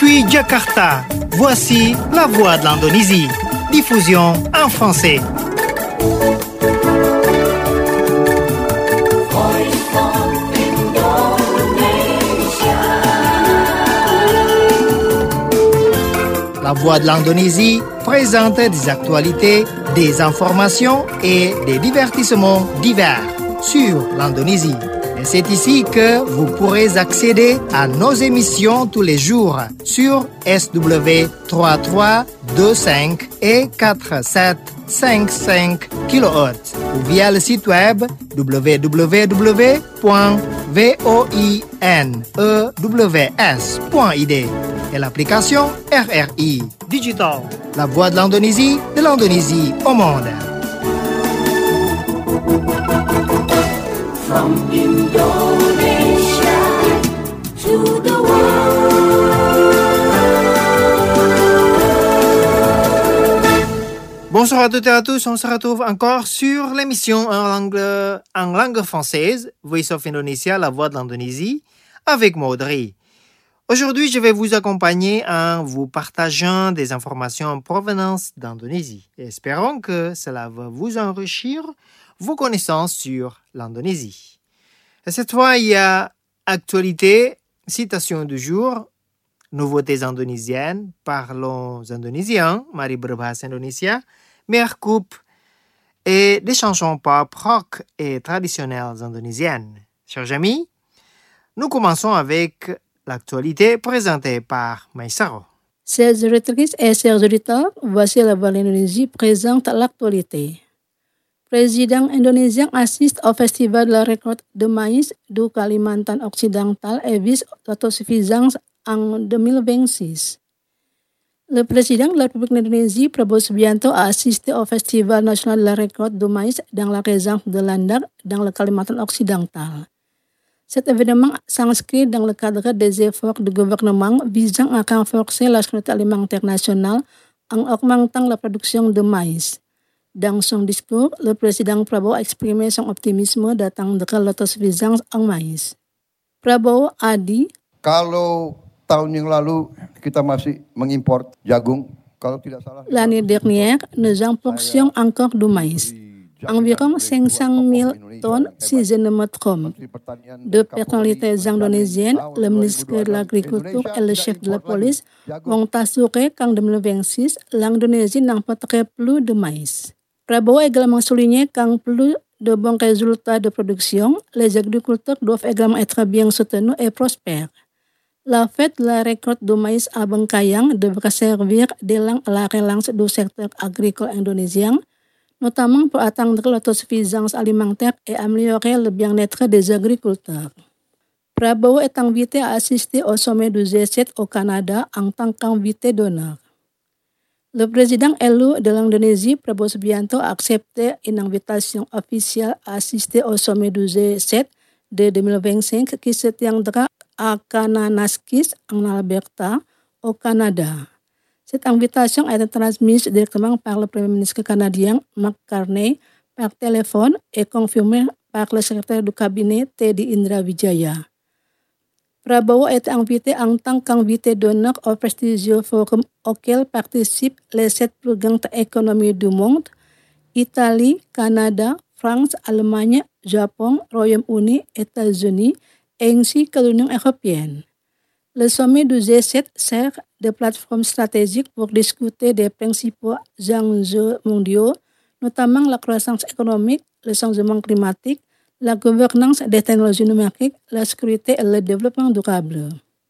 Depuis Jakarta, voici la voix de l'Indonésie. Diffusion en français. La voix de l'Indonésie présente des actualités, des informations et des divertissements divers sur l'Indonésie. Et c'est ici que vous pourrez accéder à nos émissions tous les jours sur SW 3325 et 4755 kHz ou via le site web www.voinews.id et l'application RRI Digital, la voix de l'Indonésie au monde. From Indonesia to the world. Bonsoir à toutes et à tous, on se retrouve encore sur l'émission en langue française, Voice of Indonesia, la voix de l'Indonésie, avec moi Audrey. Aujourd'hui, je vais vous accompagner en vous partageant des informations en provenance d'Indonésie. Espérons que cela va vous enrichir vos connaissances sur l'Indonésie. Et cette fois, il y a actualité, citation du jour, nouveautés indonésiennes, parlons indonésien, mari berbahasa Indonesia, meilleure coupe et des chansons pop, rock et traditionnelles indonésiennes. Chers amis, nous commençons avec l'actualité présentée par Maïsaro. Chers auditrices et chers auditeurs, voici la voix de l'Indonésie présente l'actualité. Président indonésien assiste au Festival de la récolte de maïs du Kalimantan Occidental et vise l'autosuffisance en 2026. Le président de la République d'Indonésie, Prabowo Subianto, a assisté au Festival national de la récolte de maïs dans la région de Landak, dans le Kalimantan Occidental. Cet événement s'inscrit dans le cadre des efforts du gouvernement visant à renforcer la sécurité alimentaire nationale en augmentant la production de maïs. Dans son discours, le président Prabowo a exprimé son optimisme d'atteindre l'autosuffisance en maïs. Prabowo a dit, kalau tahun yang lalu kita masih mengimpor jagung, kalau tidak salah. L'année dernière, nous importions encore du maïs, environ 500 000 tonnes si je ne me trompe. Deux personnalités indonésiennes, le ministre de l'Agriculture et le chef de la police, vont assurer qu'en 2026, l'Indonésie n'importerait plus de maïs. Prabowo a également souligné qu'en plus de bons résultats de production, les agriculteurs doivent également être bien soutenus et prospères. La fête de la récolte de maïs à Bengkayang devra servir d'élan à la relance du secteur agricole indonésien, notamment pour atteindre l'autosuffisance alimentaire et améliorer le bien-être des agriculteurs. Prabowo est invité à assister au sommet du G7 au Canada en tant qu'invité d'honneur. Le président élu de l'Indonésie, Prabowo Subianto, a accepté une invitation officielle à assister au sommet du G7 de 2025 qui se tiendra à Kananaskis, en Alberta, au Canada. Cette invitation a été transmise directement par le Premier ministre canadien Mark Carney par téléphone et confirmée par le secrétaire du cabinet Teddy Indra Wijaya. Prabowo est invité en tant qu'invité d'honneur au prestigieux forum auquel participent les 7 plus grandes économies du monde, Italie, Canada, France, Allemagne, Japon, Royaume-Uni, États-Unis, ainsi que l'Union européenne. Le sommet du G7 sert de plateforme stratégique pour discuter des principaux enjeux mondiaux, notamment la croissance économique, le changement climatique, la gouvernance des technologies numériques, la sécurité et le développement durable.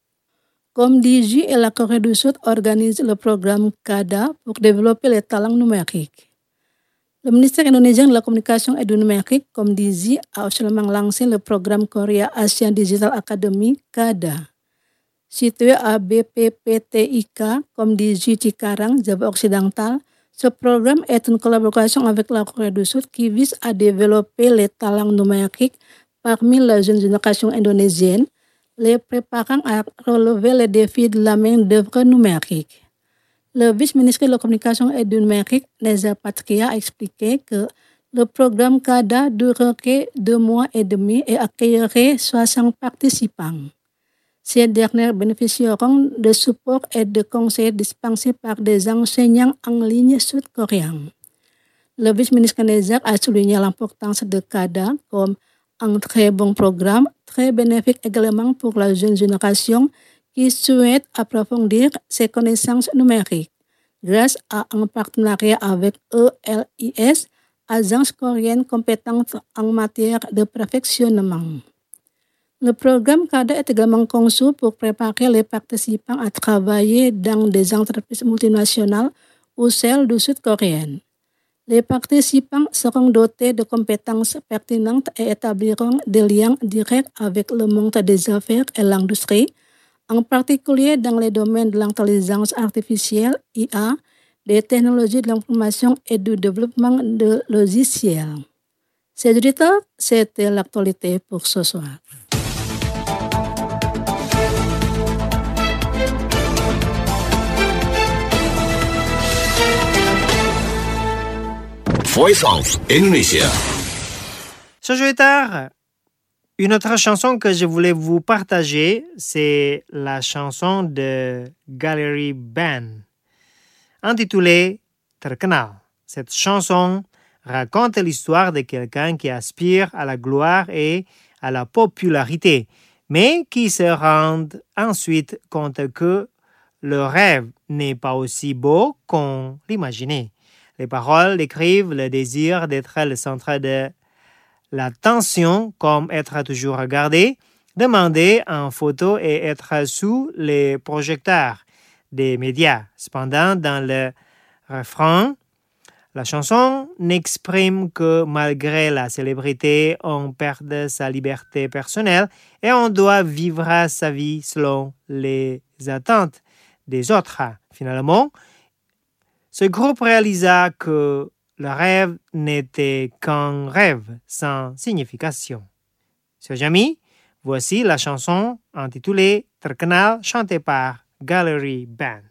Komdiji et la Corée du Sud organisent le programme CADA pour développer les talents numériques. Le ministère indonésien de la Communication et du Numérique, Komdiji, a officiellement lancé le programme Korea Asian Digital Academy, CADA. Situé à BPPTIK, Komdiji Cikarang, Java Occidental, ce programme est une collaboration avec la Corée du Sud qui vise à développer les talents numériques parmi la jeune génération indonésienne, les préparant à relever les défis de la main-d'œuvre numérique. Le vice-ministre de la Communication et du Numérique, Neza Patria, a expliqué que le programme CADA durerait 2 mois et demi et accueillerait 60 participants. Ces dernières bénéficieront de support et de conseils dispensés par des enseignants en ligne sud-coréens. Le vice-ministre canadien a souligné l'importance de CADA comme un très bon programme, très bénéfique également pour la jeune génération qui souhaite approfondir ses connaissances numériques. Grâce à un partenariat avec ELIS, agence coréenne compétente en matière de perfectionnement. Le programme CADA est également conçu pour préparer les participants à travailler dans des entreprises multinationales ou celles du sud-coréenne. Les participants seront dotés de compétences pertinentes et établiront des liens directs avec le monde des affaires et l'industrie, en particulier dans les domaines de l'intelligence artificielle, IA, des technologies de l'information et du développement de logiciels. C'est c'était l'actualité pour ce soir. Voice of Indonesia. Chers une autre chanson que je voulais vous partager, c'est la chanson de Gallery Band, intitulée Terkenal. Cette chanson raconte l'histoire de quelqu'un qui aspire à la gloire et à la popularité, mais qui se rend ensuite compte que le rêve n'est pas aussi beau qu'on l'imaginait. Les paroles décrivent le désir d'être le centre de l'attention, comme être toujours regardé, demandé en photo et être sous les projecteurs des médias. Cependant, dans le refrain, la chanson n'exprime que malgré la célébrité, on perd sa liberté personnelle et on doit vivre sa vie selon les attentes des autres. Finalement, ce groupe réalisa que le rêve n'était qu'un rêve sans signification. Chers amis, voici la chanson intitulée Terkenal, chantée par Gallery Band.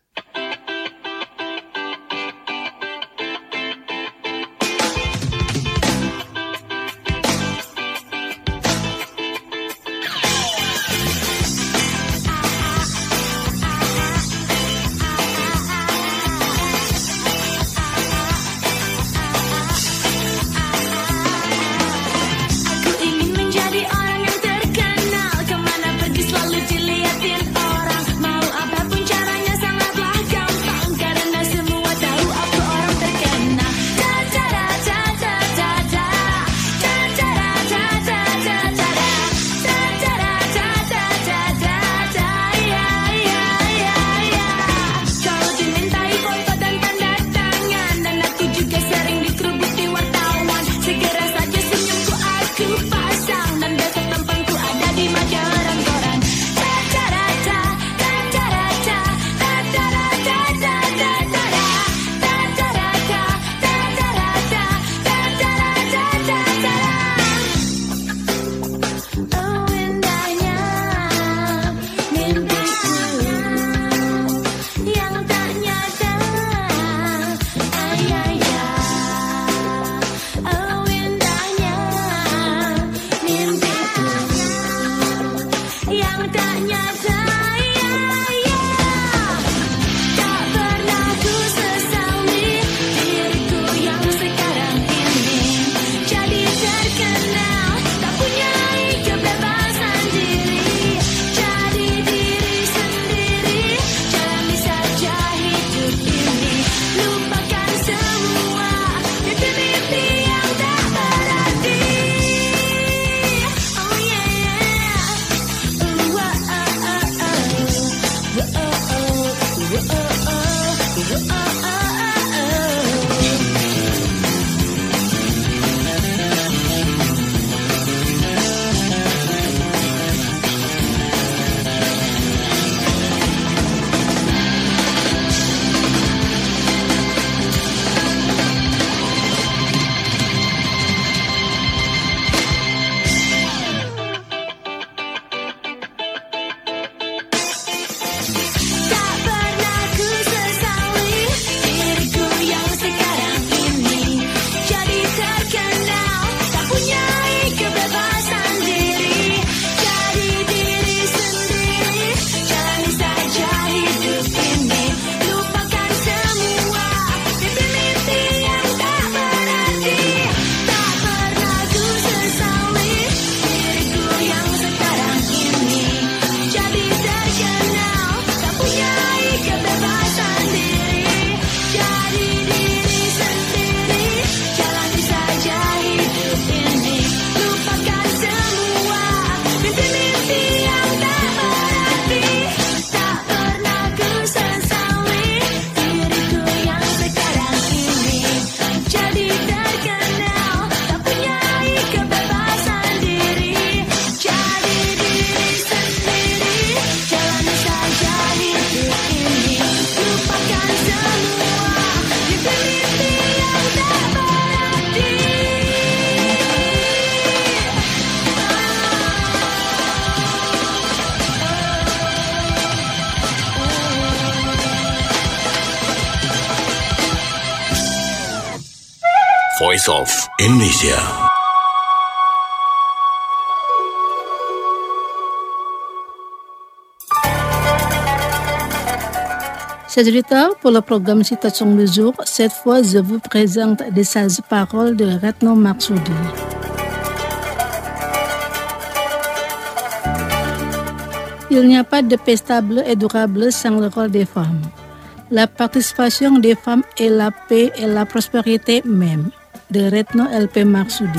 Voice of Indonesia. Chers auditeurs, pour le programme Citation du jour, cette fois, je vous présente des sages paroles de Retno Marsudi. Il n'y a pas de paix stable et durable sans le rôle des femmes. La participation des femmes est la paix et la prospérité même, de Retno LP Marsudi.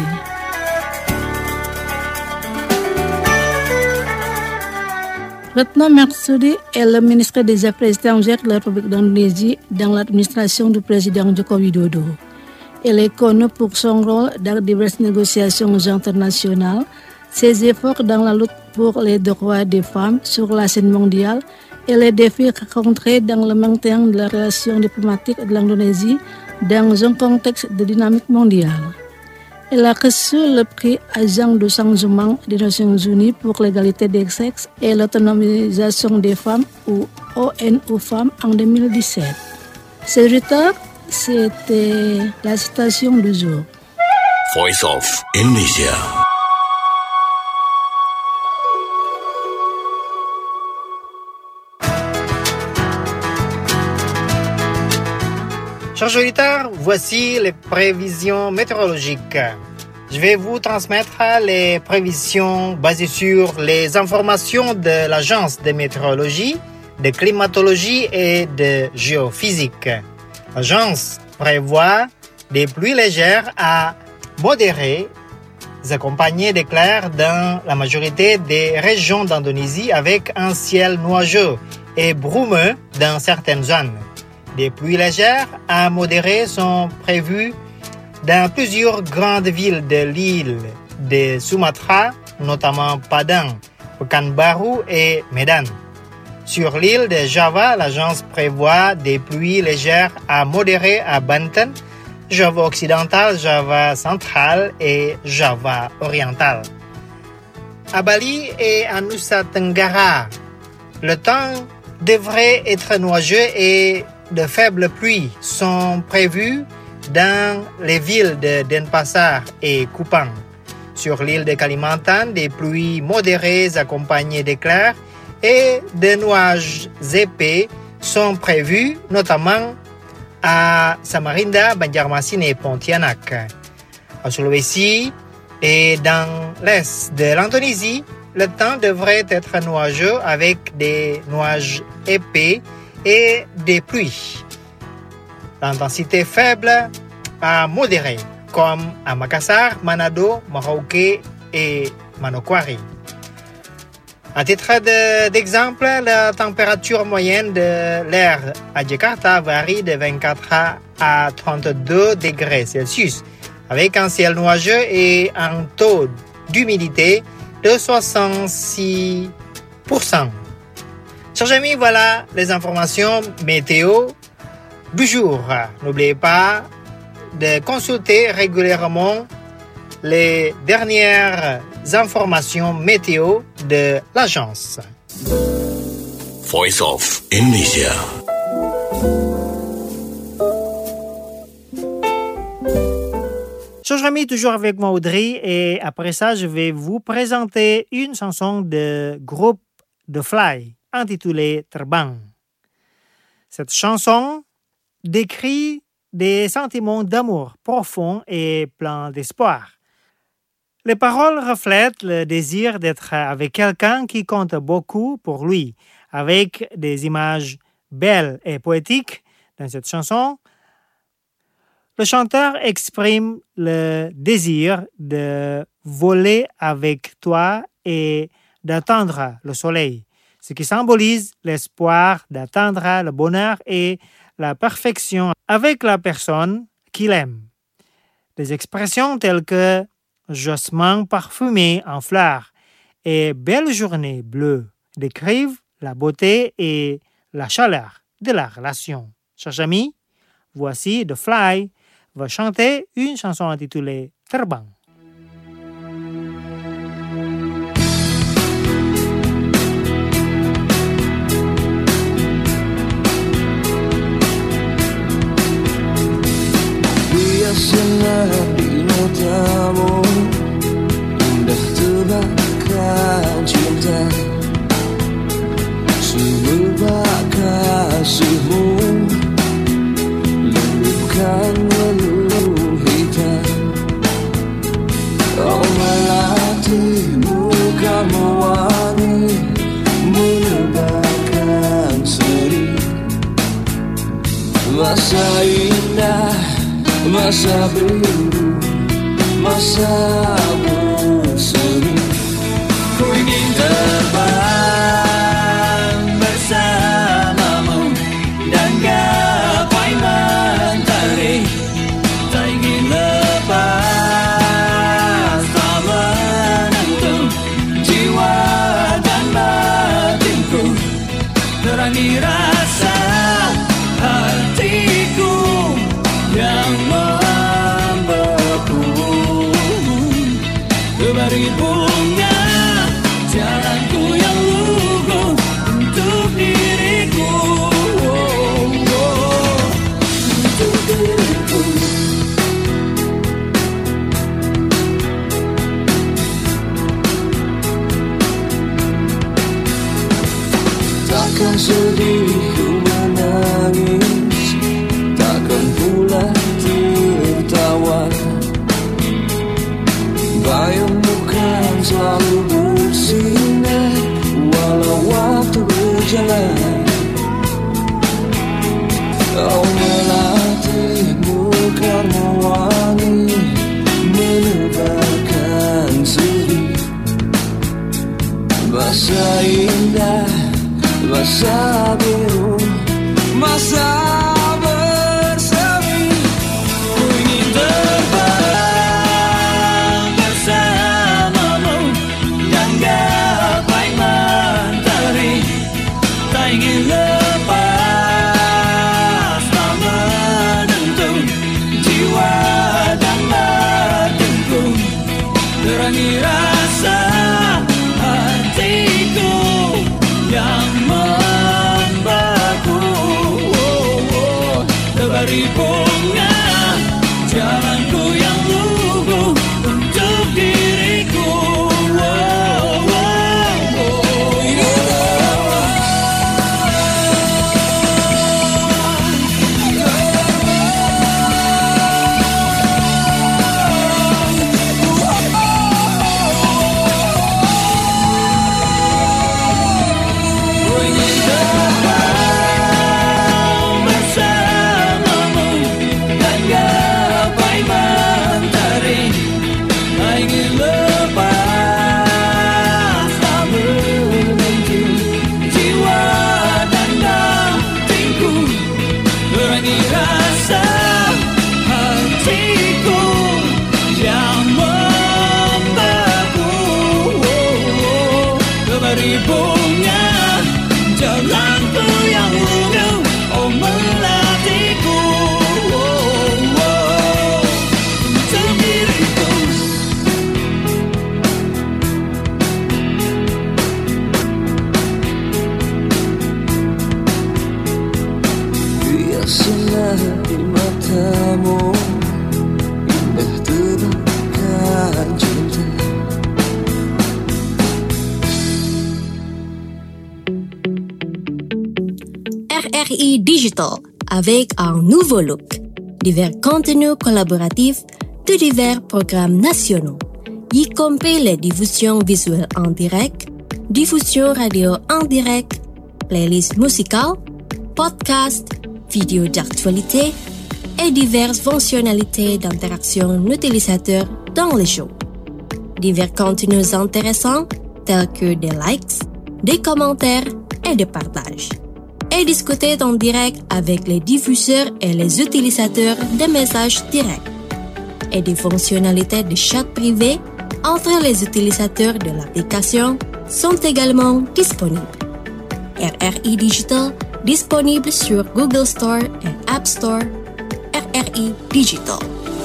Retno Marsudi est le ministre des Affaires étrangères de la République d'Indonésie dans l'administration du président Joko Widodo. Il est connu pour son rôle dans diverses négociations internationales, ses efforts dans la lutte pour les droits des femmes sur la scène mondiale et les défis rencontrés dans le maintien de la relation diplomatique de l'Indonésie dans un contexte de dynamique mondiale. Il a reçu le prix Ajang Dosang Jumang des Nations Unies pour l'égalité des sexes et l'autonomisation des femmes ou ONU Femmes en 2017. Ce retard, c'était la citation du jour. Voice of Indonesia. Chers auditeurs, voici les prévisions météorologiques. Je vais vous transmettre les prévisions basées sur les informations de l'Agence de météorologie, de climatologie et de géophysique. L'agence prévoit des pluies légères à modérées, accompagnées d'éclairs dans la majorité des régions d'Indonésie avec un ciel nuageux et brumeux dans certaines zones. Des pluies légères à modérées sont prévues dans plusieurs grandes villes de l'île de Sumatra, notamment Padang, Pekanbaru et Medan. Sur l'île de Java, l'agence prévoit des pluies légères à modérées à Banten, Java occidental, Java central et Java oriental. À Bali et à Nusa Tenggara, le temps devrait être nuageux et de faibles pluies sont prévues dans les villes de Denpasar et Kupang. Sur l'île de Kalimantan, des pluies modérées accompagnées d'éclairs et de nuages épais sont prévues, notamment à Samarinda, Banjarmasin et Pontianak. À Sulawesi et dans l'est de l'Indonésie, le temps devrait être nuageux avec des nuages épais et des pluies. L'intensité faible à modérée, comme à Makassar, Manado, Merauke et Manokwari. À titre d'exemple, la température moyenne de l'air à Jakarta varie de 24 à 32 degrés Celsius, avec un ciel nuageux et un taux d'humidité de 66%. Chers amis, voilà les informations météo du jour. N'oubliez pas de consulter régulièrement les dernières informations météo de l'agence. Voice of Indonesia. Chers amis, toujours avec moi Audrey, et après ça, je vais vous présenter une chanson de groupe The Fly, intitulée Terbang. Cette chanson décrit des sentiments d'amour profonds et pleins d'espoir. Les paroles reflètent le désir d'être avec quelqu'un qui compte beaucoup pour lui, avec des images belles et poétiques dans cette chanson. Le chanteur exprime le désir de voler avec toi et d'attendre le soleil, ce qui symbolise l'espoir d'atteindre le bonheur et la perfection avec la personne qu'il aime. Des expressions telles que jasmin parfumé en fleurs et belle journée bleue décrivent la beauté et la chaleur de la relation. Chers amis, voici The Fly va chanter une chanson intitulée Terbang. Sinar di Masa indah, masa biru, masa berseri. Ku ingin terbang bersamamu dan gapai mentari. Tak ingin lepas, tak menentu jiwa dan batinku. Terangi rasa hatiku yang membeku. Kebari bunga jalanku yang lugu untuk diriku. Untuk diriku. Takkan sedih ku menangis, takkan pula tertawa. Bayangmu kan selalu bersinar walau waktu berjalan. Oh melatihmu karena wangi menebarkan sedih. Masa indah, masa biru, masa berseri. Ku ingin terbang bersamamu dan gapai mentari. Tak ingin lepas, tak menentu jiwa dan batinku. Terangi rasa hatiku yang membeku. Tebari bunga jalanku yang lugu untuk diriku. Bunga jalanku yang lugu, oh melatiku. Untuk diriku. Biasalah di matamu indah tebakan cinta. RRI Digital, avec un nouveau look. Divers contenus collaboratifs de divers programmes nationaux, y compris les diffusions visuelles en direct, diffusion radio en direct, playlists musicales, podcasts, vidéos d'actualité et diverses fonctionnalités d'interaction utilisateur dans les shows. Divers contenus intéressants tels que des likes, des commentaires et des partages. Et discuter en direct avec les diffuseurs et les utilisateurs des messages directs. Et des fonctionnalités de chat privé entre les utilisateurs de l'application sont également disponibles. RRI Digital, disponible sur Google Store et App Store. RRI Digital.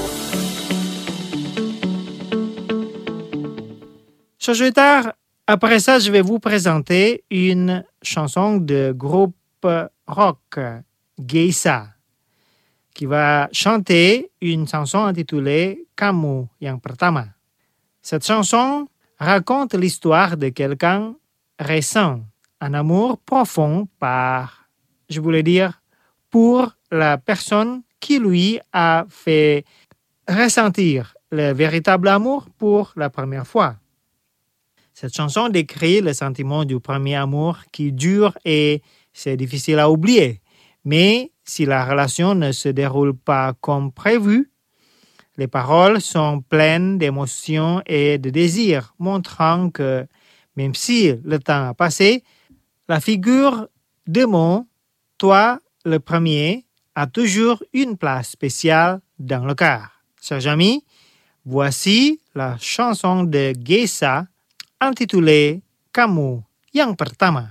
Chers auditeurs, après ça, je vais vous présenter une chanson de groupe rock, Geisha, qui va chanter une chanson intitulée Kamu yang pertama. Cette chanson raconte l'histoire de quelqu'un récent, un amour profond je voulais dire, pour la personne qui lui a fait ressentir le véritable amour pour la première fois. Cette chanson décrit le sentiment du premier amour qui dure et c'est difficile à oublier. Mais si la relation ne se déroule pas comme prévu. Les paroles sont pleines d'émotions et de désirs, montrant que, même si le temps a passé, la figure de mon, toi le premier, a toujours une place spéciale dans le cœur. Chers amis, voici la chanson de Geisha intitulée Kamu yang pertama.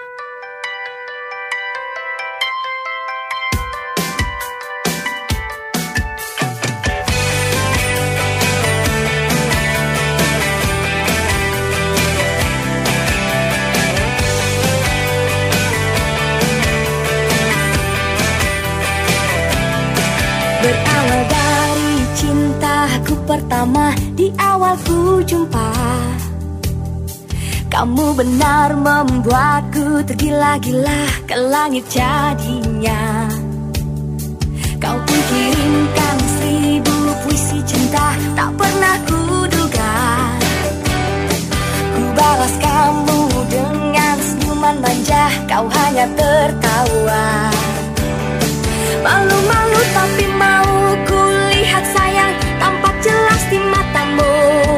Berawal dari cintaku pertama di awal ku jumpa, kamu benar membuatku tergila-gila ke langit jadinya. Kau pun kirimkan 1000 puisi cinta tak pernah kuduga. Ku balas kamu dengan senyuman manja, kau hanya tertawa. Malu-malu tapi mau kulihat sayang, tampak jelas di matamu.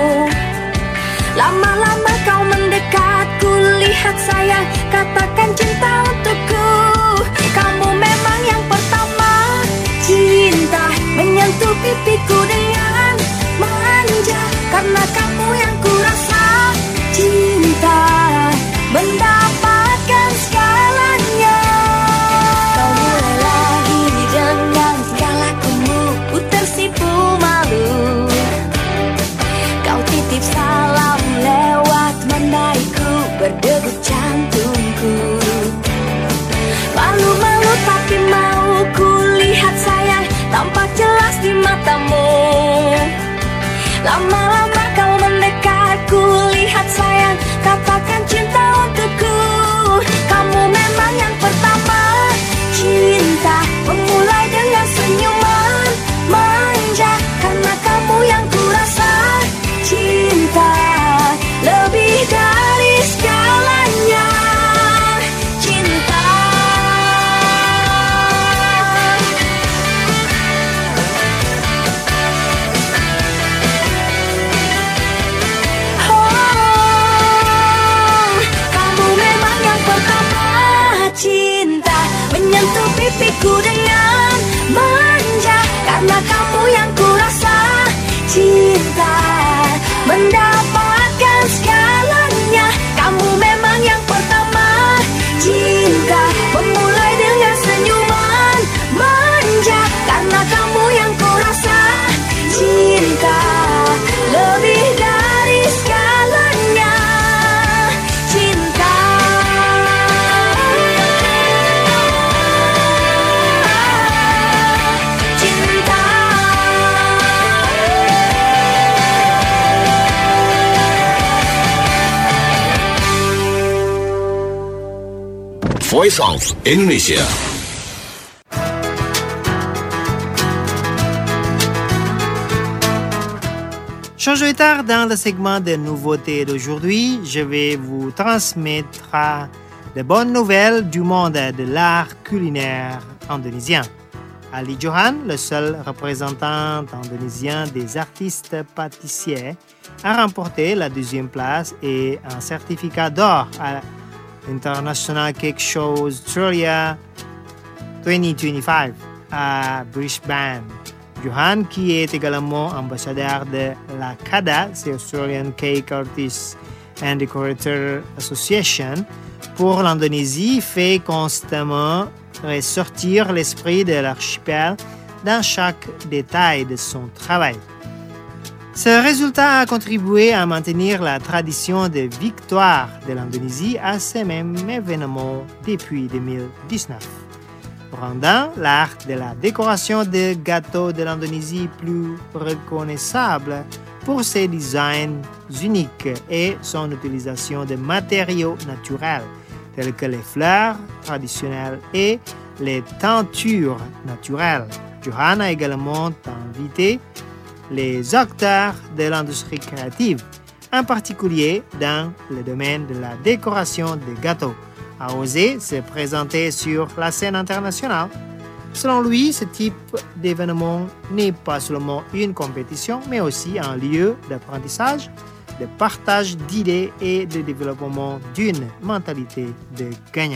Lama-lama kau mendekat, kulihat sayang, katakan cinta untukku. Kamu memang yang pertama, cinta menyentuh pipiku dengan manja. Karena kamu yang kurasa, cinta mendapatkan segalanya. Kau mulai lagi dengan tingkah lakumu, ku tersipu malu. Kau titip salam lewat mandaiku, berdegup jantungku. Malu-malu tapi mau kulihat sayang, tampak jelas di matamu. Lama-lama kau mendekat, kulihat sayang, katakan cinta untukku. Kamu memang yang pertama, cinta memulai dengan senyuman manja. Karena kamu yang kurasa, cinta lebih dari segalanya. Cinta, oh, kamu memang yang pertama, cinta menyentuh pipiku dengan manja. Karena kamu yang kurasa, cinta mendapatkan segalanya. Kamu memang yang pertama, cinta memulai dengan senyuman manja. Karena kamu yang kurasa, cinta lebih dari segalanya. Cinta, cinta. Voice of Indonesia. Changeons d'état dans le segment des nouveautés d'aujourd'hui. Je vais vous transmettre de bonnes nouvelles du monde de l'art culinaire indonésien. Ali Johan, le seul représentant indonésien des artistes pâtissiers, a remporté la 2e place et un certificat d'or à l'International Cake Show Australia 2025 à Brisbane. Johan, qui est également ambassadeur de la CADA, c'est Australian Cake Artists and Decorator Association, pour l'Indonésie, fait constamment ressortir l'esprit de l'archipel dans chaque détail de son travail. Ce résultat a contribué à maintenir la tradition de victoire de l'Indonésie à ce même événement depuis 2019, rendant l'art de la décoration de gâteaux de l'Indonésie plus reconnaissable pour ses designs uniques et son utilisation de matériaux naturels tels que les fleurs traditionnelles et les teintures naturelles. Johan a également invité les acteurs de l'industrie créative, en particulier dans le domaine de la décoration des gâteaux, a osé se présenter sur la scène internationale. Selon lui, ce type d'événement n'est pas seulement une compétition, mais aussi un lieu d'apprentissage, de partage d'idées et de développement d'une mentalité de gagnant.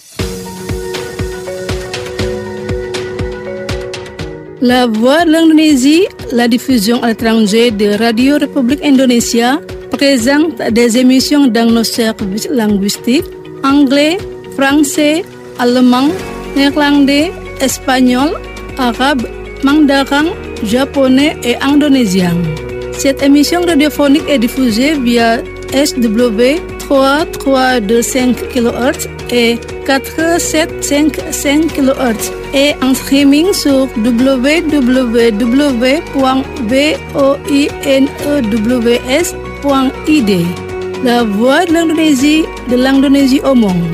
La Voix de l'Indonésie, la diffusion à l'étranger de Radio République Indonésia, présente des émissions dans nos services linguistiques anglais, français, allemand, néerlandais, espagnol, arabe, mandarin, japonais et indonésien. Cette émission radiophonique est diffusée via SW 3325 kHz et 4755 kHz et en streaming sur www.voinews.id. La Voix de l'Indonésie au monde.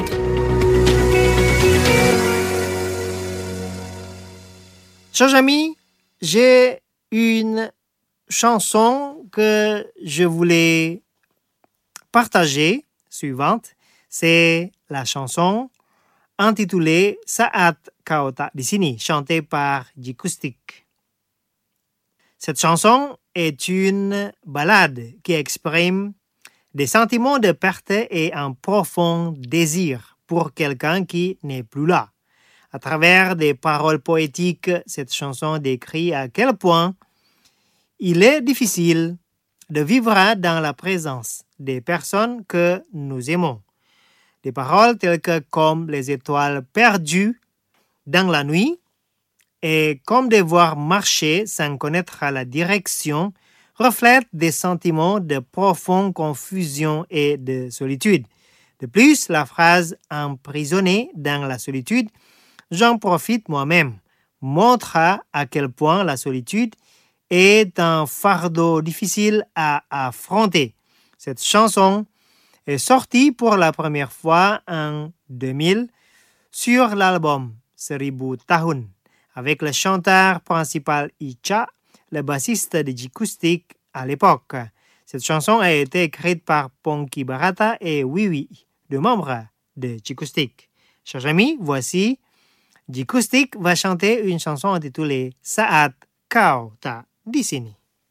Chers amis, j'ai une chanson que je voulais partager, suivante. C'est la chanson intitulée Saat Kau Tak Di Sini, chantée par Jikoustik. Cette chanson est une ballade qui exprime des sentiments de perte et un profond désir pour quelqu'un qui n'est plus là. À travers des paroles poétiques, cette chanson décrit à quel point il est difficile de vivre dans la présence des personnes que nous aimons. Des paroles telles que comme les étoiles perdues dans la nuit et comme devoir marcher sans connaître la direction reflètent des sentiments de profonde confusion et de solitude. De plus, la phrase « emprisonné dans la solitude » j'en profite moi-même, montre à quel point la solitude est un fardeau difficile à affronter. Cette chanson est sortie pour la première fois en 2000 sur l'album Seribu Tahun avec le chanteur principal Icha, le bassiste de Jikoustik à l'époque. Cette chanson a été écrite par Ponky Barata et Wiwi, deux membres de Jikoustik. Chers amis, voici Jikoustik va chanter une chanson intitulée Saat Kau Tak Di Sini.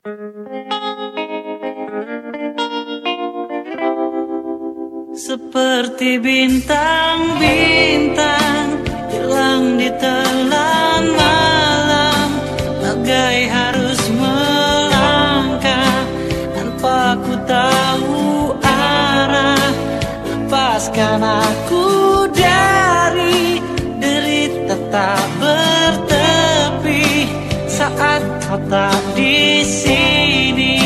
Seperti bintang-bintang hilang di telan malam, bagai harus melangkah tanpa ku tahu arah. Lepaskan aku dari derita tak bertepi saat kau tak di sini.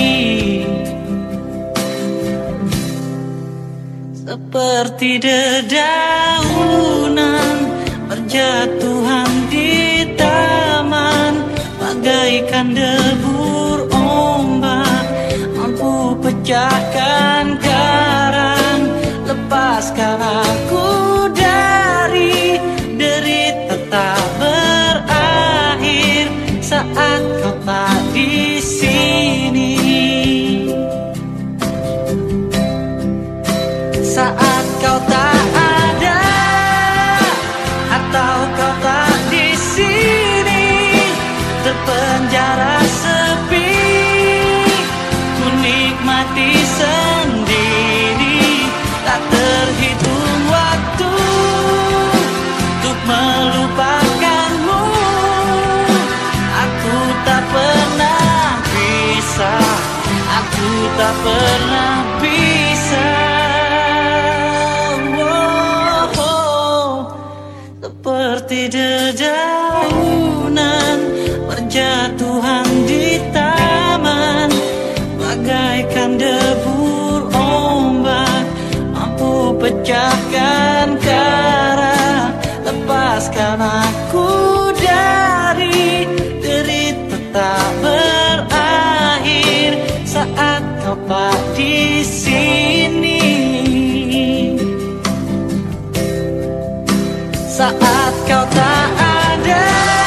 Seperti dedaunan berjatuhan di taman, bagaikan debur ombak mampu pecahkan karang. Lepaskan aku dari derita tak berakhir saat kau tak di sini. Saat kau tak ada atau kau tak di sini, terpenjara sepi, ku nikmati sendiri. Tak terhitung waktu untuk melupakanmu. Aku tak pernah bisa, aku tak pernah bisa. Seperti dedaunan berjatuhan di taman, bagaikan debur ombak mampu pecahkan karang. Lepaskan aku dari derita tak berakhir saat kau tak di sini. Saat kau tak ada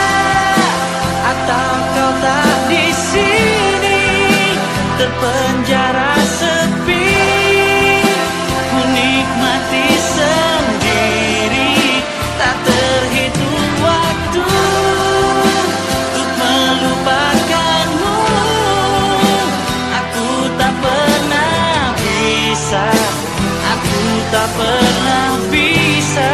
atau kau tak di sini, terpenjara sepi, ku nikmati sendiri. Tak terhitung waktu tak pernah bisa.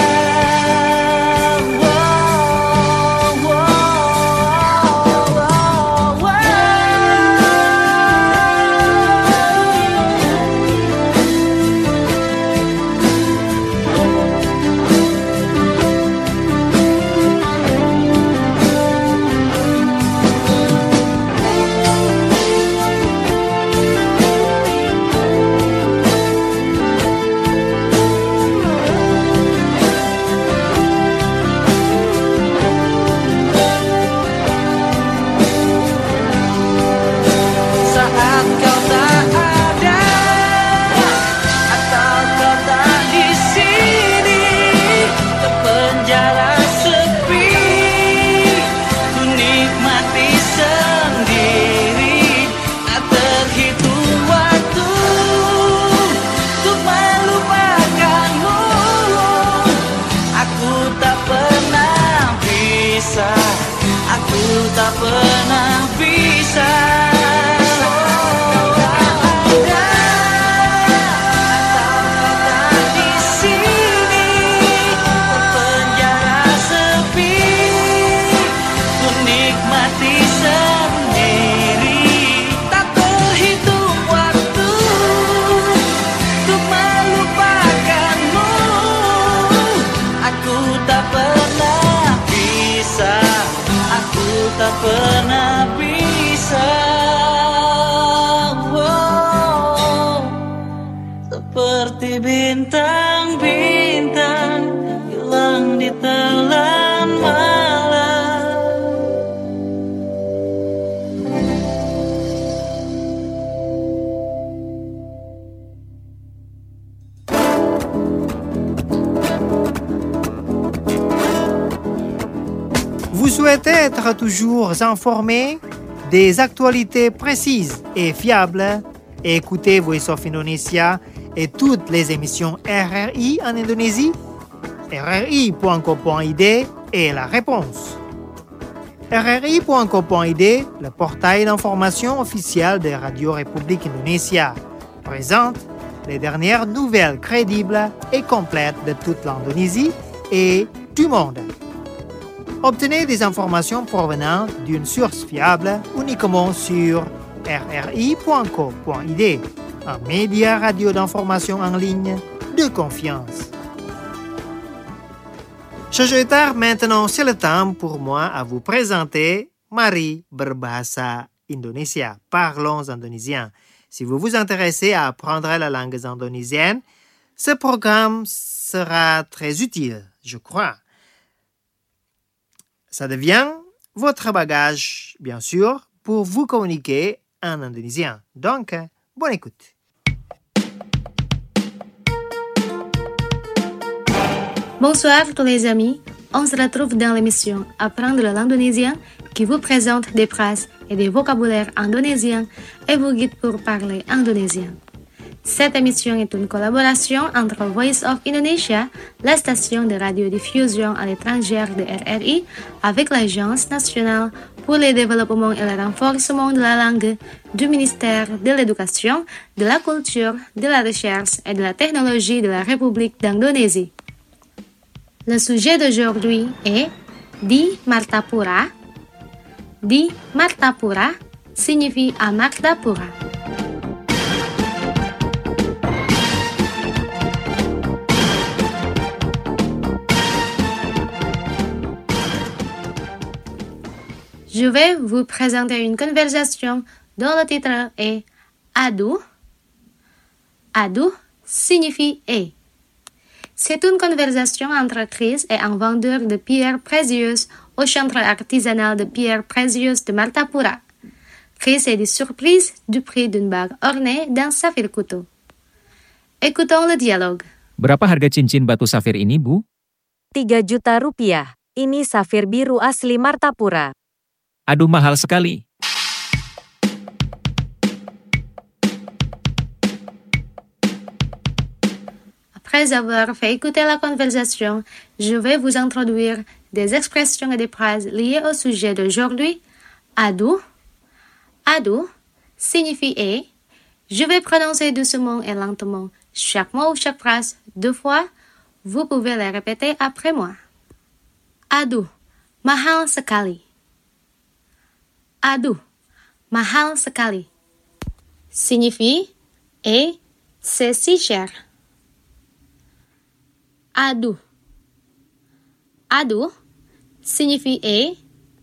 Tak pernah bisa. Tak pernah bisa, wow, seperti bintang-bintang hilang di telan malam. Vous souhaitez être toujours informé des actualités précises et fiables? Écoutez Voice of Indonesia et toutes les émissions RRI en Indonésie? RRI.co.id est la réponse. RRI.co.id, le portail d'information officiel de Radio République Indonésia, présente les dernières nouvelles crédibles et complètes de toute l'Indonésie et du monde. Obtenez des informations provenant d'une source fiable uniquement sur rri.co.id, un média radio d'information en ligne de confiance. Chers auditeurs, maintenant c'est le temps pour moi à vous présenter Mari Berbahasa Indonesia. Parlons indonésien. Si vous vous intéressez à apprendre la langue indonésienne, ce programme sera très utile, je crois. Ça devient votre bagage, bien sûr, pour vous communiquer en indonésien. Donc, bonne écoute. Bonsoir tous les amis, on se retrouve dans l'émission Apprendre l'indonésien qui vous présente des phrases et des vocabulaires indonésiens et vous guide pour parler indonésien. Cette émission est une collaboration entre Voice of Indonesia, la station de radiodiffusion à l'étranger de RRI, avec l'Agence nationale pour le développement et le renforcement de la langue du ministère de l'Éducation, de la Culture, de la Recherche et de la Technologie de la République d'Indonésie. Le sujet d'aujourd'hui est Di Martapura. Di Martapura signifie à Martapura. Je vais vous présenter une conversation dont le titre est Aduh. Aduh signifie et. C'est une conversation entre Chris et un vendeur de pierres précieuses au centre artisanal de pierres précieuses de Martapura. Chris est surprise du prix d'une bague ornée d'un saphir couteau. Écoutons le dialogue. Berapa harga cincin batu safir ini, Bu? 3 juta rupiah. Ini safir biru asli Martapura. Aduh, mahal sekali. Après avoir fait écouter la conversation, je vais vous introduire des expressions et des phrases liées au sujet d'aujourd'hui. Aduh. Aduh signifie et. Je vais prononcer doucement et lentement chaque mot ou chaque phrase 2 fois, vous pouvez les répéter après moi. Aduh, mahal sekali. Aduh, mahal sekali. Signifie et c'est si cher. Aduh. Aduh signifie et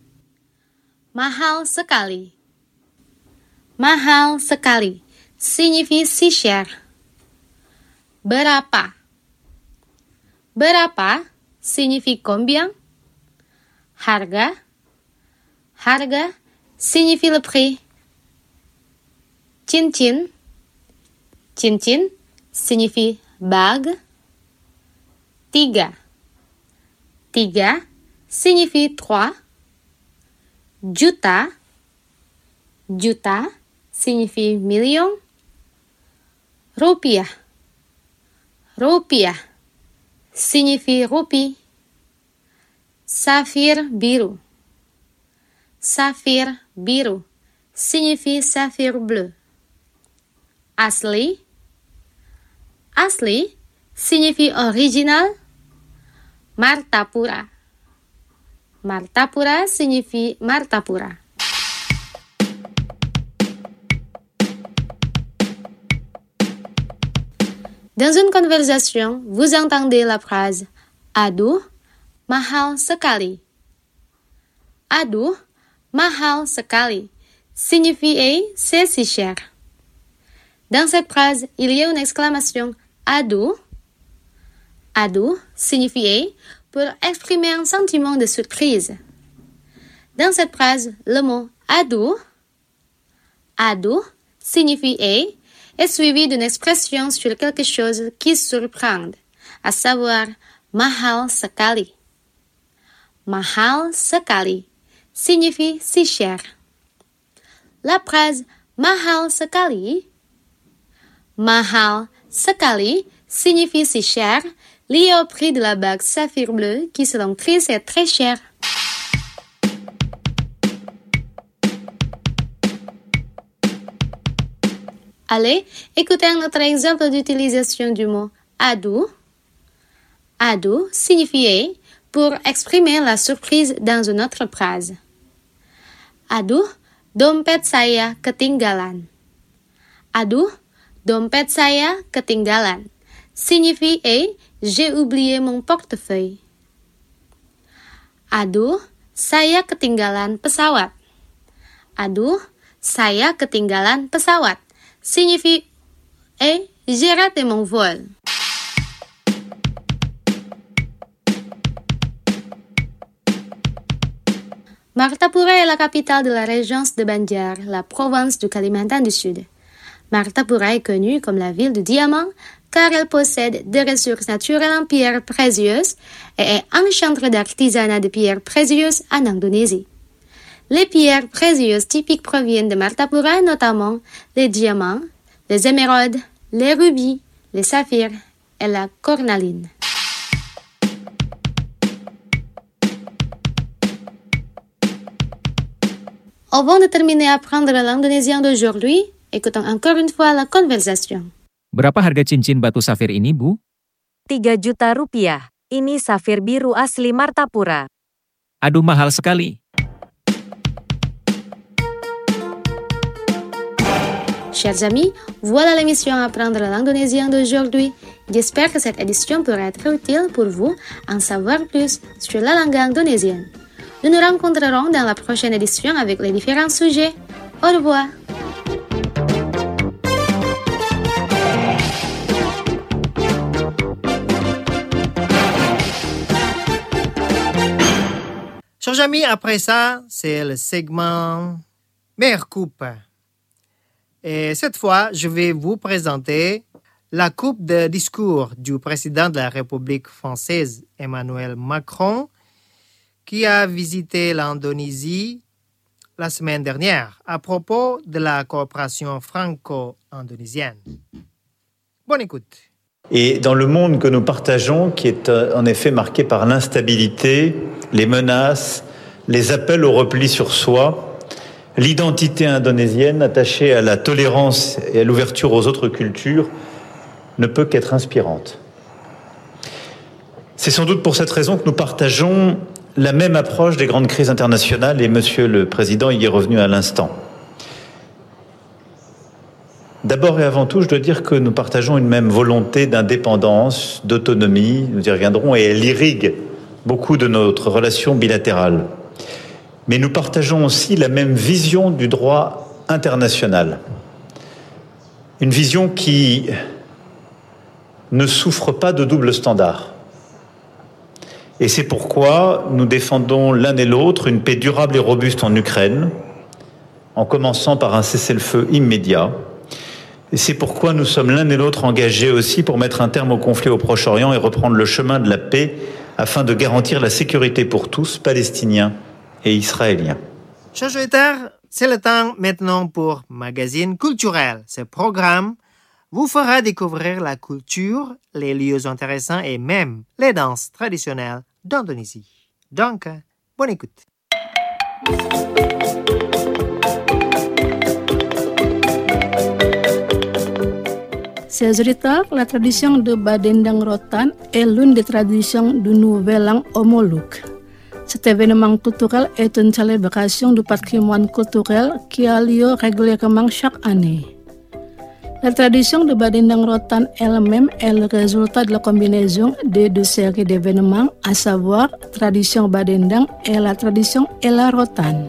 mahal sekali. Mahal sekali signifie si cher. Berapa. Berapa signifie combien. Harga. Harga signifie le prix. Cincin. Cincin signifie bague. 3. 3 signifie 3. Juta. Juta signifie million. Rupiah. Rupiah signifie roupie. Safir biru. Safir biru signifie saphir bleu. Asli. Asli signifie original. Martapura. Martapura signifie Martapura. Dans une conversation, vous entendez la phrase aduh, mahal sekali. Aduh, mahal sekali signifie c'est si cher. Dans cette phrase, il y a une exclamation aduh. Aduh signifie pour exprimer un sentiment de surprise. Dans cette phrase, le mot aduh signifie est suivi d'une expression sur quelque chose qui surprend, à savoir mahal sekali. Mahal sekali signifie si cher. La phrase mahal sekali signifie si cher, lié au prix de la bague saphir bleu qui selon Chris est très cher. Allez, écoutez un autre exemple d'utilisation du mot aduh. Aduh signifie pour exprimer la surprise dans une autre phrase. Aduh, dompet saya ketinggalan. Aduh, dompet saya ketinggalan signifie j'ai oublié mon portefeuille. Aduh, saya ketinggalan pesawat. Aduh, saya ketinggalan pesawat signifie j'ai raté mon vol. Martapura est la capitale de la région de Banjar, la province du Kalimantan du Sud. Martapura est connue comme la ville du diamant car elle possède des ressources naturelles en pierres précieuses et est un centre d'artisanat de pierres précieuses en Indonésie. Les pierres précieuses typiques proviennent de Martapura, notamment les diamants, les émeraudes, les rubis, les saphirs et la cornaline. Avant de terminer à apprendre l'indonésien d'aujourd'hui, écoutons encore une fois la conversation. Berapa harga cincin batu safir ini, Bu? 3 juta rupiah. Ini safir biru asli Martapura. Aduh, mahal sekali. Chers amis, voilà l'émission Apprendre l'indonésien d'aujourd'hui. J'espère que cette édition pourra être utile pour vous en savoir plus sur la langue indonésienne. Nous nous rencontrerons dans la prochaine édition avec les différents sujets. Au revoir. Chers amis, après ça, c'est le segment Meilleure coupe. Et cette fois, je vais vous présenter la coupe de discours du président de la République française, Emmanuel Macron, qui a visité l'Indonésie la semaine dernière à propos de la coopération franco-indonésienne. Bonne écoute. Et dans le monde que nous partageons, qui est en effet marqué par l'instabilité, les menaces, les appels au repli sur soi, l'identité indonésienne attachée à la tolérance et à l'ouverture aux autres cultures ne peut qu'être inspirante. C'est sans doute pour cette raison que nous partageons la même approche des grandes crises internationales, et Monsieur le Président y est revenu à l'instant. D'abord et avant tout, je dois dire que nous partageons une même volonté d'indépendance, d'autonomie, nous y reviendrons, et elle irrigue beaucoup de notre relation bilatérale. Mais nous partageons aussi la même vision du droit international. Une vision qui ne souffre pas de double standard. Et c'est pourquoi nous défendons l'un et l'autre une paix durable et robuste en Ukraine, en commençant par un cessez-le-feu immédiat. Et c'est pourquoi nous sommes l'un et l'autre engagés aussi pour mettre un terme au conflit au Proche-Orient et reprendre le chemin de la paix afin de garantir la sécurité pour tous, Palestiniens et Israéliens. Chers auditeurs, c'est le temps maintenant pour Magazine culturel. Ce programme vous fera découvrir la culture, les lieux intéressants et même les danses traditionnelles d'Indonésie. Donc, bonne écoute. Chers auditeurs, la tradition de Badendang Rotan est l'une des traditions du Nouvel An au Moluques. Cet événement culturel est une célébration du patrimoine culturel qui a lieu régulièrement chaque année. La tradition de Badendang Rotan elle-même est le résultat de la combinaison de deux séries d'événements, à savoir tradition Badendang et la tradition Ella Rotan.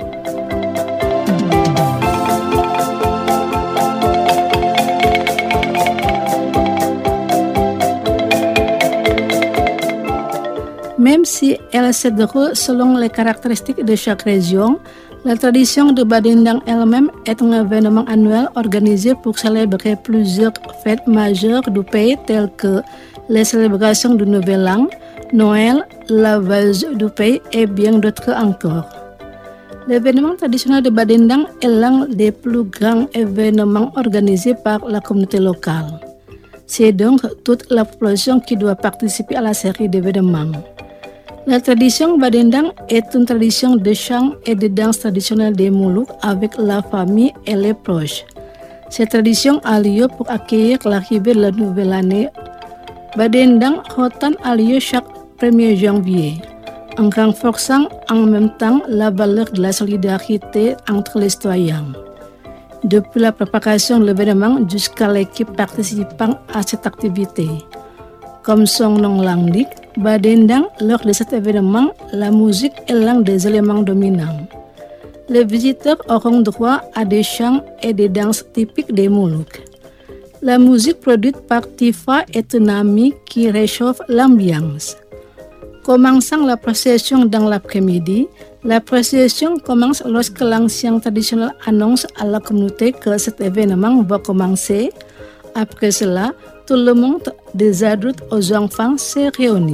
Même si elle se déroule selon les caractéristiques de chaque région, la tradition de Badendang elle-même est un événement annuel organisé pour célébrer plusieurs fêtes majeures du pays telles que les célébrations du Nouvel An, Noël, la Vase du pays et bien d'autres encore. L'événement traditionnel de Badendang est l'un des plus grands événements organisés par la communauté locale. C'est donc toute la population qui doit participer à la série d'événements. La tradition Badendang est une tradition de chant et de danse traditionnelle des Moluques avec la famille et les proches. Cette tradition a lieu pour accueillir l'arrivée de la nouvelle année. Badendang Rotan a lieu chaque 1er janvier, en renforçant en même temps la valeur de la solidarité entre les citoyens. Depuis la préparation de l'événement jusqu'à l'équipe participant à cette activité. Comme son nom l'indique, Badendang, lors de cet événement, la musique est l'un des éléments dominants. Les visiteurs auront droit à des chants et des danses typiques des Moluques. La musique produite par Tifa est une amie qui réchauffe l'ambiance. Commençant la procession dans l'après-midi, la procession commence lorsque l'ancien traditionnel annonce à la communauté que cet événement va commencer. Après cela, tout le monde, des adultes aux enfants, s'est réuni.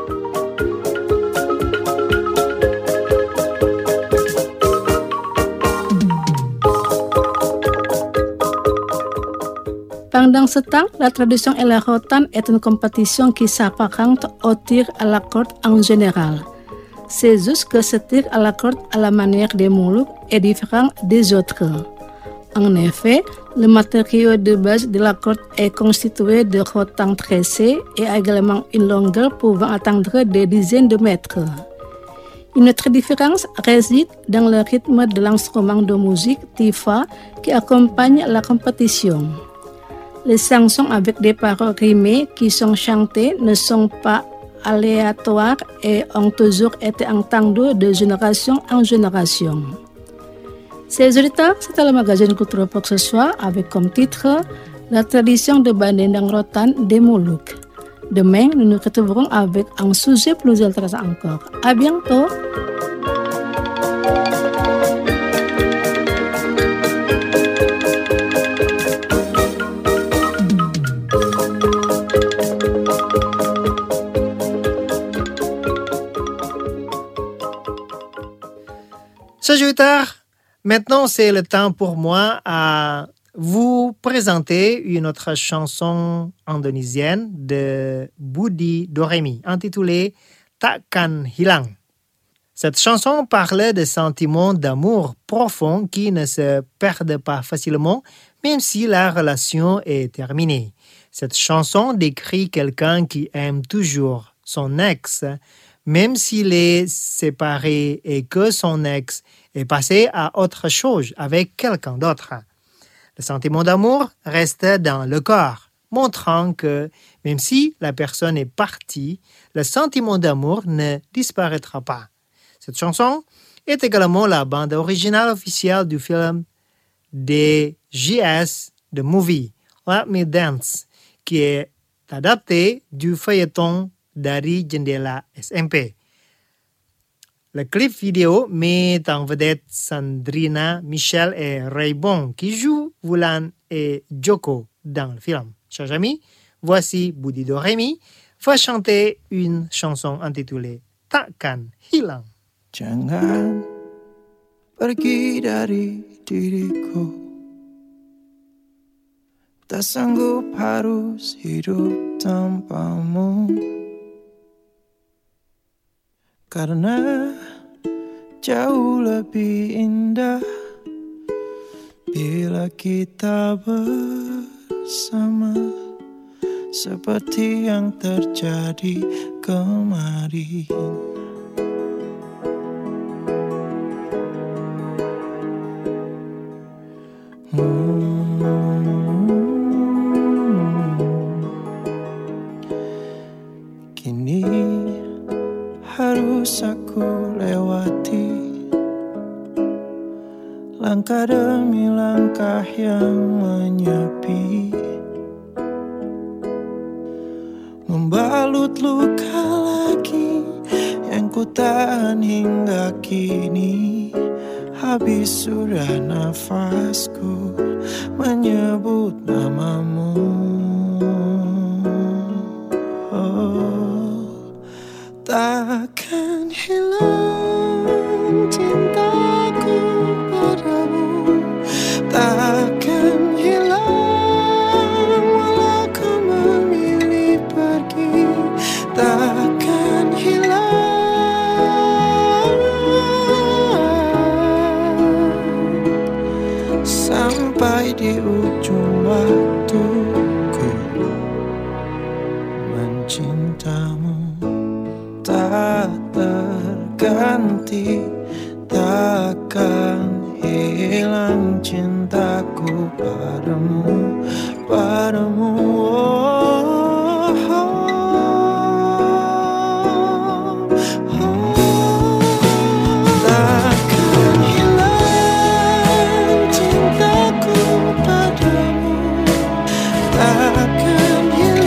Pendant ce temps, la tradition Ella Rotan est une compétition qui s'apparente au tir à la corde en général. C'est juste que ce tir à la corde à la manière des Moluques est différent des autres. En effet, le matériau de base de la corde est constitué de rotan tressé et a également une longueur pouvant atteindre des dizaines de mètres. Une autre différence réside dans le rythme de l'instrument de musique Tifa qui accompagne la compétition. Les chansons avec des paroles rimées qui sont chantées ne sont pas aléatoires et ont toujours été entendues de génération en génération. Ces auditeurs, c'était le magazine culturel pour ce soir avec comme titre La tradition de Badendang Rotan des Moluques. Demain, nous nous retrouverons avec un sujet plus intéressant encore. À bientôt! Chers auditeurs, maintenant c'est le temps pour moi à vous présenter une autre chanson indonésienne de Budi Doremi intitulée Takkan Hilang. Cette chanson parlait de sentiments d'amour profond qui ne se perdent pas facilement même si la relation est terminée. Cette chanson décrit quelqu'un qui aime toujours son ex, même s'il est séparé et que son ex est passé à autre chose avec quelqu'un d'autre. Le sentiment d'amour reste dans le corps, montrant que même si la personne est partie, le sentiment d'amour ne disparaîtra pas. Cette chanson est également la bande originale officielle du film des JS The Movie, Let Me Dance, qui est adapté du feuilleton Dari Jendela SMP. Le clip vidéo met en vedette Sandrina, Michel et Raybon qui jouent Wulan et Joko dans le film. Chers amis, voici Budi Doremi va chanter une chanson intitulée Takkan Hilang. Jangan pergi dari diriku, tak sanggup harus hidup tanpamu. Karena jauh lebih indah bila kita bersama, seperti yang terjadi kemarin. Kini harus aku lewati langkah demi langkah yang menyepi, membalut luka lagi yang ku tahan hingga kini. Habis sudah nafasku menyebut namamu. Takkan hilang cintaku padamu, takkan hilang walau kau memilih pergi, takkan hilang sampai di ujung waktuku mencintamu. Tak terganti, takkan hilang cintaku padamu, padamu. Takkan hilang cintaku padamu, takkan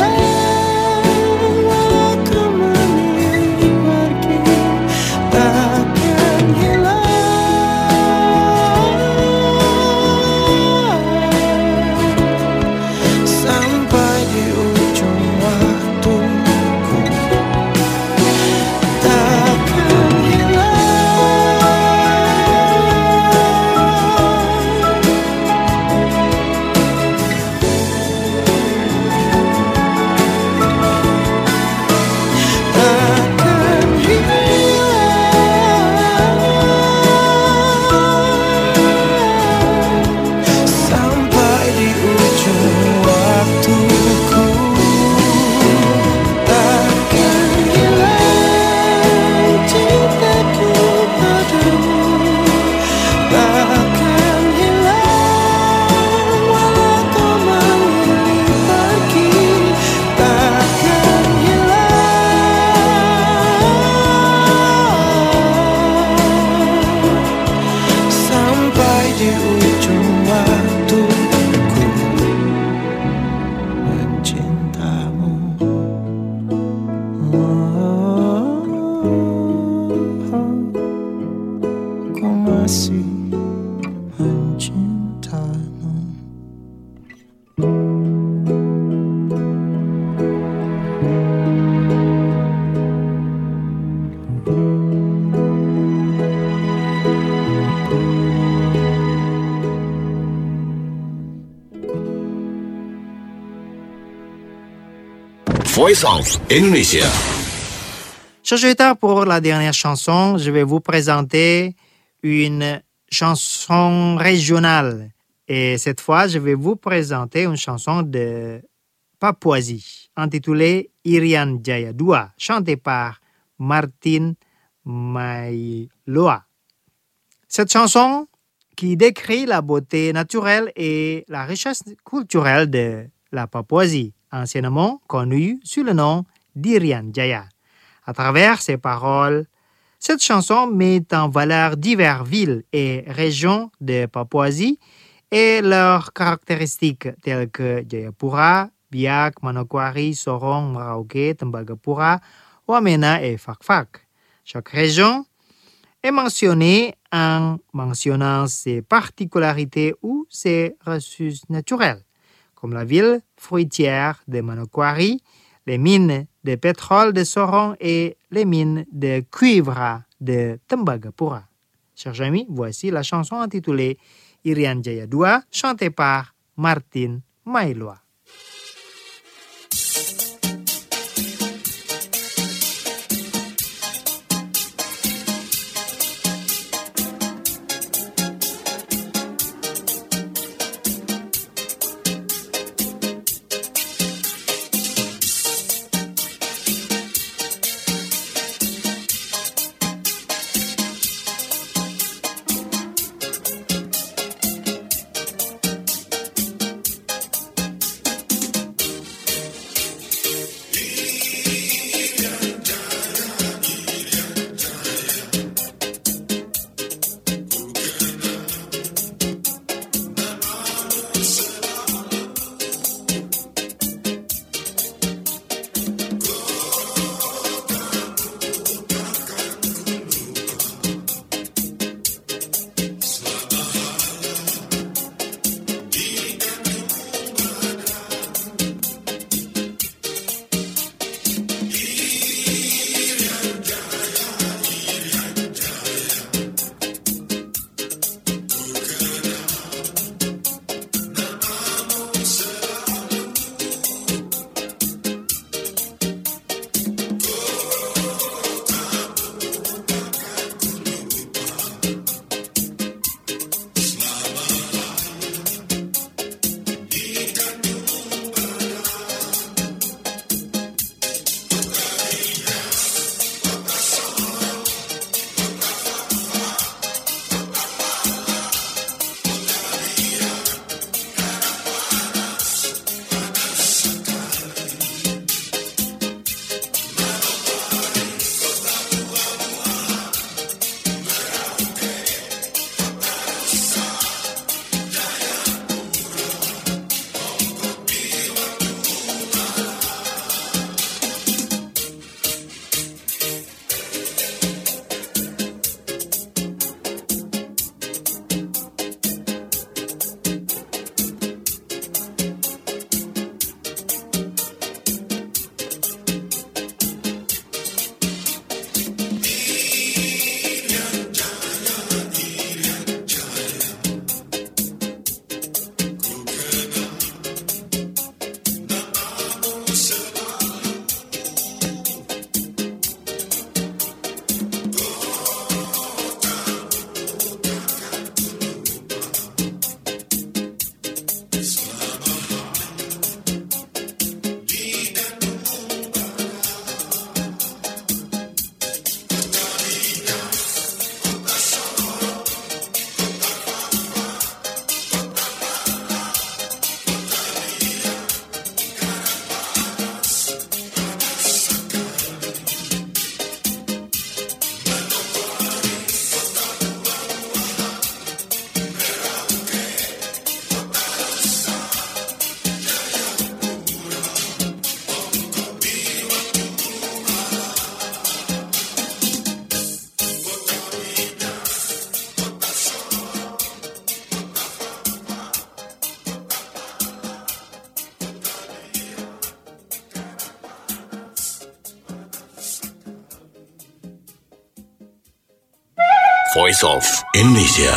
Voice of Indonesia. Chers auditeurs, pour la dernière chanson, je vais vous présenter une chanson régionale. Et cette fois, je vais vous présenter une chanson de Papouasie, intitulée Irian Jaya 2, chantée par Martin Mailoa. Cette chanson qui décrit la beauté naturelle et la richesse culturelle de la Papouasie, anciennement connue sous le nom d'Irian Jaya. À travers ses paroles, cette chanson met en valeur diverses villes et régions de Papouasie et leurs caractéristiques telles que Jayapura, Biak, Manokwari, Sorong, Merauke, Tembagapura, Wamena et Fakfak. Chaque région est mentionnée en mentionnant ses particularités ou ses ressources naturelles, comme la ville fruitière de Manokwari, les mines de pétrole de Sorong et les mines de cuivre de Tembagapura. Chers amis, voici la chanson intitulée Irian Jaya 2, chantée par Martin Mailoa. Voice of Indonesia.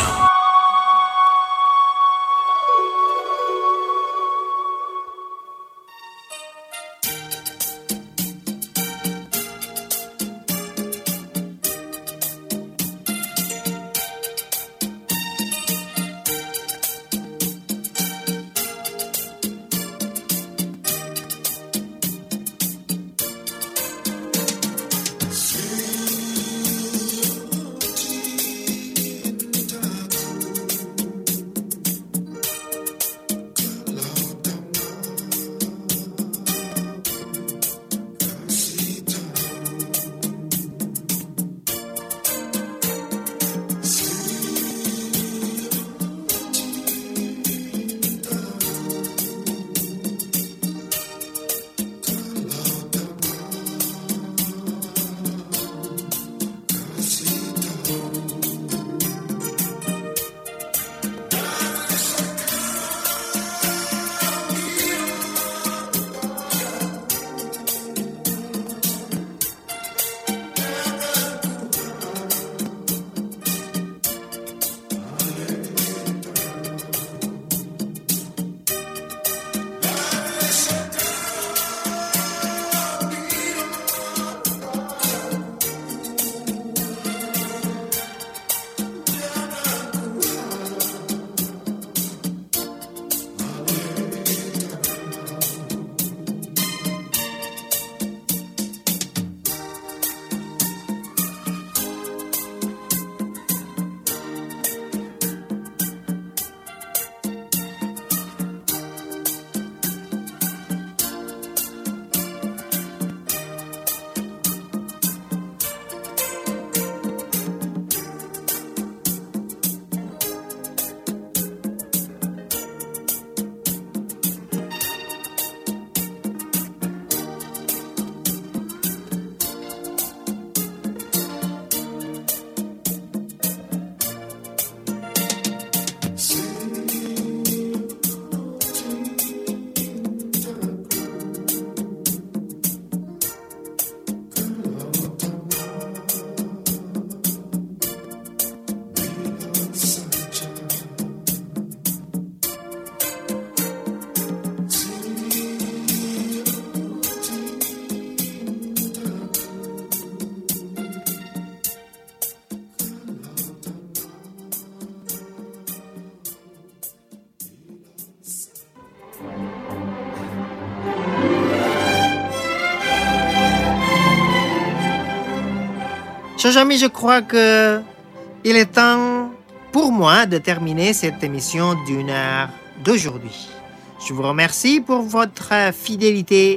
Chers amis, je crois que il est temps pour moi de terminer cette émission d'1 heure d'aujourd'hui. Je vous remercie pour votre fidélité